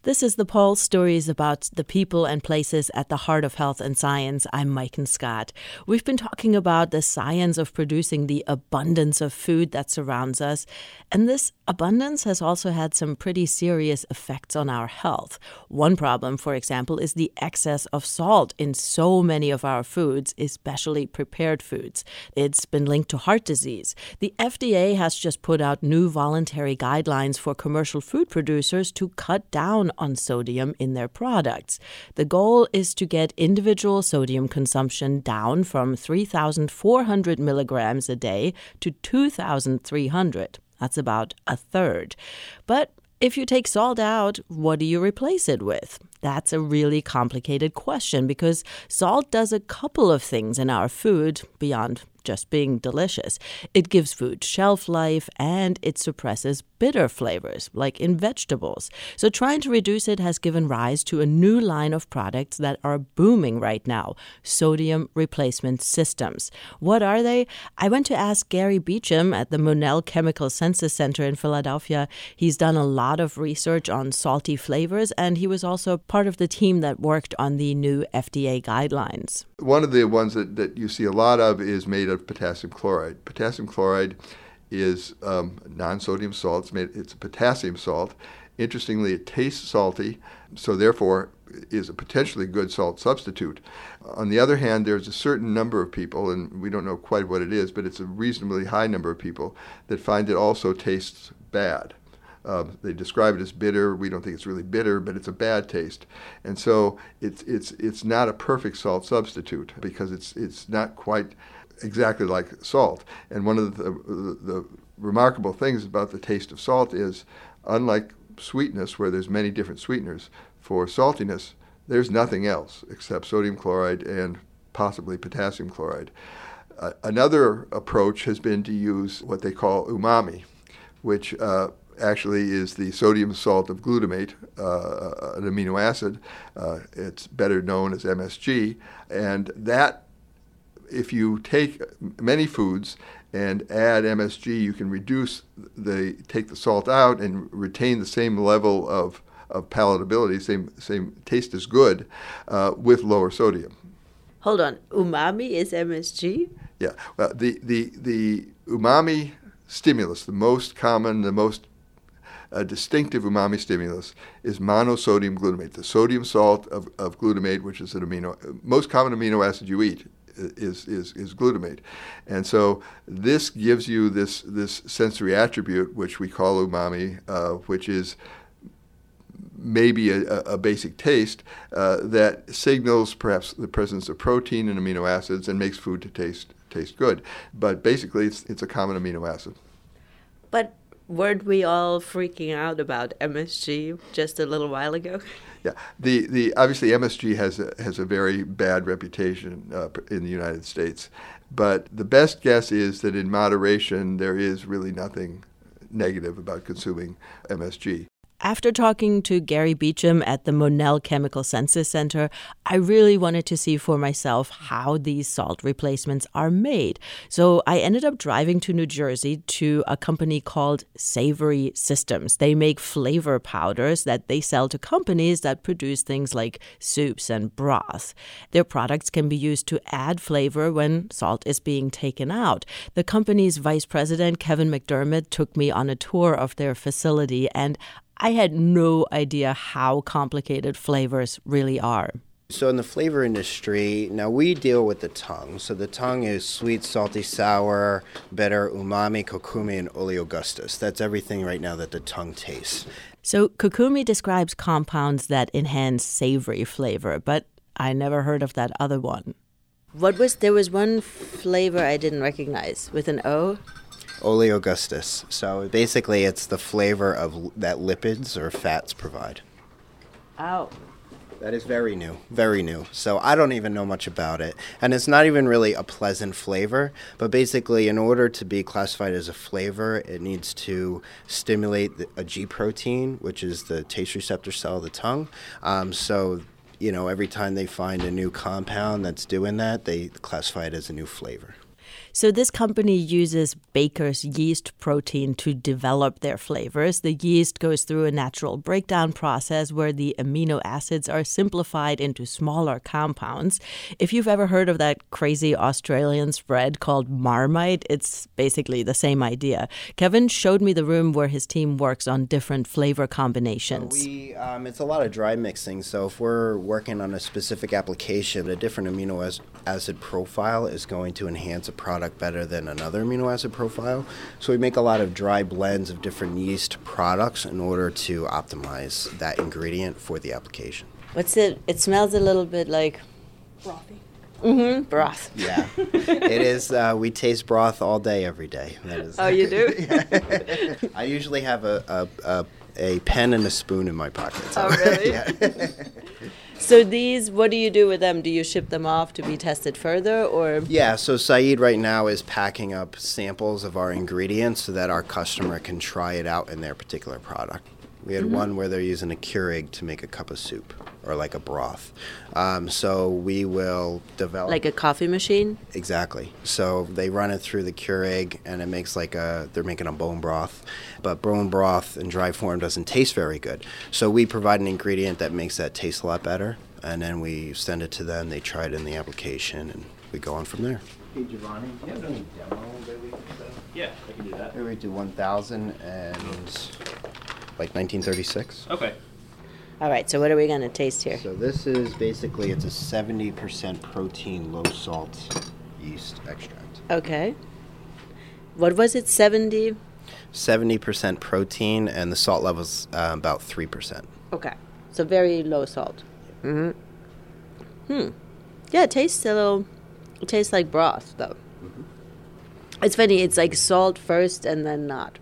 This is the Pulse, stories about the people and places at the heart of health and science. I'm Maiken Scott. We've been talking about the science of producing the abundance of food that surrounds us. And this abundance has also had some pretty serious effects on our health. One problem, for example, is the excess of salt in so many of our foods, especially prepared foods. It's been linked to heart disease. The FDA has just put out new voluntary guidelines for commercial food producers to cut down on sodium in their products. The goal is to get individual sodium consumption down from 3,400 milligrams a day to 2,300. That's about a third. But if you take salt out, what do you replace it with? That's a really complicated question because salt does a couple of things in our food beyond just being delicious. It gives food shelf life and it suppresses bitter flavors, like in vegetables. So trying to reduce it has given rise to a new line of products that are booming right now, sodium replacement systems. What are they? I went to ask Gary Beecham at the Monell Chemical Senses Center in Philadelphia. He's done a lot of research on salty flavors, and he was also part of the team that worked on the new FDA guidelines. One of the ones that you see a lot of is made of potassium chloride. Potassium chloride is non-sodium salt. It's a potassium salt. Interestingly, it tastes salty, so therefore is a potentially good salt substitute. On the other hand, there's a certain number of people, and we don't know quite what it is, but it's a reasonably high number of people that find it also tastes bad. They describe it as bitter. We don't think it's really bitter, but it's a bad taste. And so it's not a perfect salt substitute because it's not quite exactly like salt. And one of the remarkable things about the taste of salt is, unlike sweetness, where there's many different sweeteners, for saltiness, there's nothing else except sodium chloride and possibly potassium chloride. Another approach has been to use what they call umami, which actually is the sodium salt of glutamate, an amino acid. It's better known as MSG. And that, if you take many foods and add MSG, you can take the salt out and retain the same level of palatability, same taste as good, with lower sodium. Hold on, umami is MSG? Yeah, well, the umami stimulus, the most common, the most distinctive umami stimulus is monosodium glutamate, the sodium salt of glutamate, which is most common amino acid you eat is glutamate. And so this gives you this sensory attribute, which we call umami, which is maybe a basic taste that signals perhaps the presence of protein and amino acids and makes food to taste good. But basically, it's a common amino acid. But weren't we all freaking out about MSG just a little while ago? Yeah, the obviously MSG has a very bad reputation in the United States, but the best guess is that in moderation there is really nothing negative about consuming MSG. After talking to Gary Beecham at the Monell Chemical Senses Center, I really wanted to see for myself how these salt replacements are made. So I ended up driving to New Jersey to a company called Savory Systems. They make flavor powders that they sell to companies that produce things like soups and broth. Their products can be used to add flavor when salt is being taken out. The company's vice president, Kevin McDermott, took me on a tour of their facility, and I had no idea how complicated flavors really are. So in the flavor industry, now we deal with the tongue. So the tongue is sweet, salty, sour, bitter, umami, kokumi, and oleogustus. That's everything right now that the tongue tastes. So kokumi describes compounds that enhance savory flavor, but I never heard of that other one. There was one flavor I didn't recognize with an O? Oleogustus. So basically it's the flavor of that lipids or fats provide. Oh. That is very new, very new. So I don't even know much about it. And it's not even really a pleasant flavor, but basically in order to be classified as a flavor, it needs to stimulate a G protein, which is the taste receptor cell of the tongue. So every time they find a new compound that's doing that, they classify it as a new flavor. So this company uses baker's yeast protein to develop their flavors. The yeast goes through a natural breakdown process where the amino acids are simplified into smaller compounds. If you've ever heard of that crazy Australian spread called Marmite, it's basically the same idea. Kevin showed me the room where his team works on different flavor combinations. It's a lot of dry mixing. So if we're working on a specific application, a different amino acid profile is going to enhance a product better than another amino acid profile. So we make a lot of dry blends of different yeast products in order to optimize that ingredient for the application. What's it? It smells a little bit like Frothy. Mm-hmm. Broth. Yeah, it is. We taste broth all day, every day. That is, Oh, you do? Yeah. I usually have a pen and a spoon in my pocket. So. Oh, really? Yeah. So these, what do you do with them? Do you ship them off to be tested further, or? Yeah, so Saeed right now is packing up samples of our ingredients so that our customer can try it out in their particular product. We had one where they're using a Keurig to make a cup of soup or like a broth. So we will develop... Like a coffee machine? Exactly. So they run it through the Keurig and it makes they're making a bone broth. But bone broth in dry form doesn't taste very good. So we provide an ingredient that makes that taste a lot better. And then we send it to them, they try it in the application, and we go on from there. Hey, Giovanni, do you have any demo that we can set? Yeah, I can do that. We do 1,000 and... like 1936. Okay. All right, so what are we going to taste here? So this is basically, it's a 70% protein, low salt yeast extract. Okay. What was it, 70? 70% protein, and the salt level's about 3%. Okay, so very low salt. Yeah, it tastes it tastes like broth, though. It's funny, it's like salt first and then not.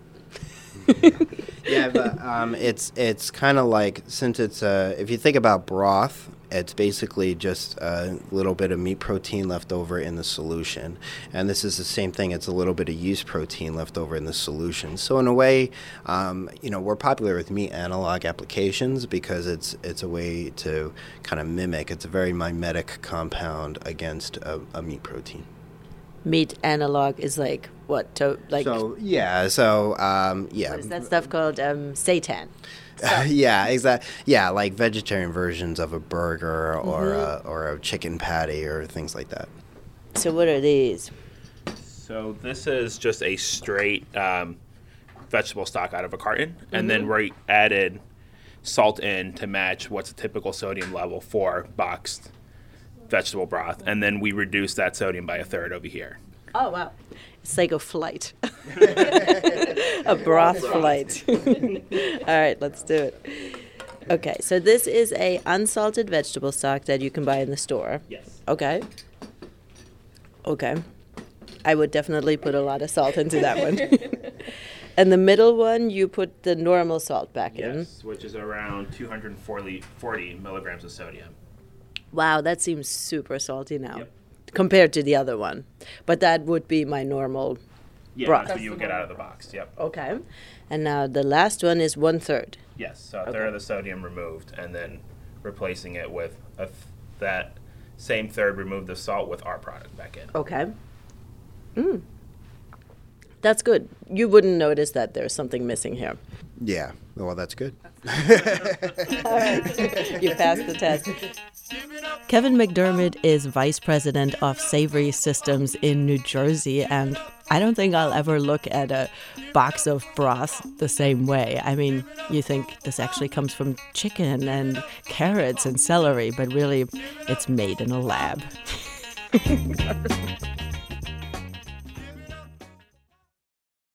Yeah, but it's kind of like, since it's if you think about broth, it's basically just a little bit of meat protein left over in the solution, and this is the same thing. It's a little bit of yeast protein left over in the solution. So in a way, we're popular with meat analog applications because it's a way to kind of mimic. It's a very mimetic compound against a meat protein. Meat analog is like what? Yeah. What is that stuff called? Seitan. Yeah, exactly. Yeah, like vegetarian versions of a burger or a chicken patty or things like that. So what are these? So this is just a straight vegetable stock out of a carton, and then we added salt in to match what's a typical sodium level for boxed vegetable broth, and then we reduce that sodium by 1/3 over here. Oh, wow. It's like a flight. A broth flight. All right, let's do it. Okay, so this is a unsalted vegetable stock that you can buy in the store. Yes. Okay. I would definitely put a lot of salt into that one. And the middle one, you put the normal salt back in. Yes, which is around 240 milligrams of sodium. Wow, that seems super salty now. Yep. Compared to the other one. But that would be my normal broth. That's what you would get out of the box. Yep. Okay. And now the last one is 1/3. Yes, so 1/3 of the sodium removed, and then replacing it with that same third, remove the salt with our product back in. Okay. That's good. You wouldn't notice that there's something missing here. Yeah, well, that's good. All right. You passed the test. Kevin McDermott is Vice President of Savory Systems in New Jersey, and I don't think I'll ever look at a box of broth the same way. I mean, you think this actually comes from chicken and carrots and celery, but really it's made in a lab.